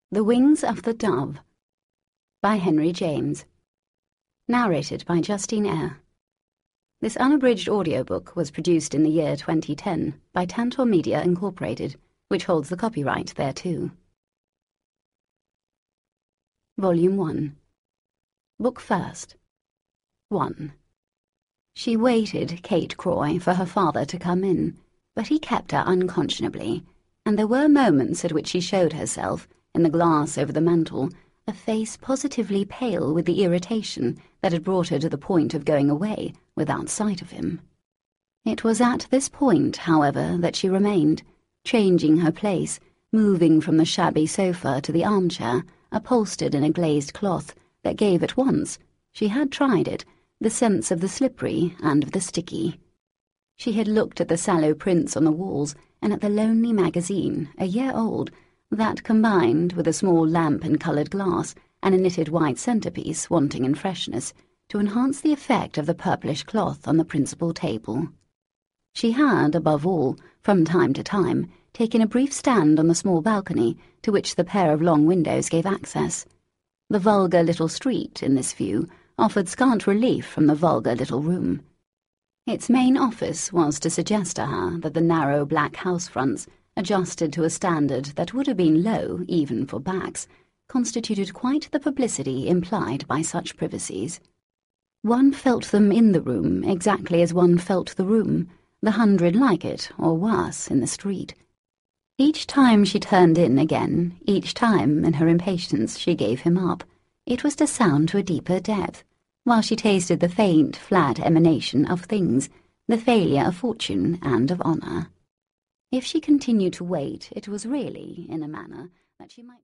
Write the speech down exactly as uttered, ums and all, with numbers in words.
The Wings of the Dove by Henry James. Narrated by Justine Eyre. This unabridged audiobook was produced in the year twenty ten by Tantor Media Incorporated, which holds the copyright thereto. Volume one. Book First. one. She waited, Kate Croy, for her father to come in, but he kept her unconscionably, and there were moments at which she showed herself, in the glass over the mantel, a face positively pale with the irritation that had brought her to the point of going away without sight of him. It was at this point, however, that she remained, changing her place, moving from the shabby sofa to the armchair, upholstered in a glazed cloth that gave at once, she had tried it, the sense of the slippery and of the sticky. She had looked at the sallow prints on the walls and at the lonely magazine, a year old, that combined with a small lamp and coloured glass and a knitted white centrepiece wanting in freshness to enhance the effect of the purplish cloth on the principal table. She had, above all, from time to time, taken a brief stand on the small balcony to which the pair of long windows gave access. The vulgar little street, in this view, offered scant relief from the vulgar little room. Its main office was to suggest to her that the narrow black house fronts, adjusted to a standard that would have been low even for backs, constituted quite the publicity implied by such privacies. One felt them in the room exactly as one felt the room, the hundred like it, or worse, in the street. Each time she turned in again, each time, in her impatience, she gave him up, it was to sound to a deeper depth, while she tasted the faint, flat emanation of things, the failure of fortune and of honour. If she continued to wait, it was really, in a manner, that she might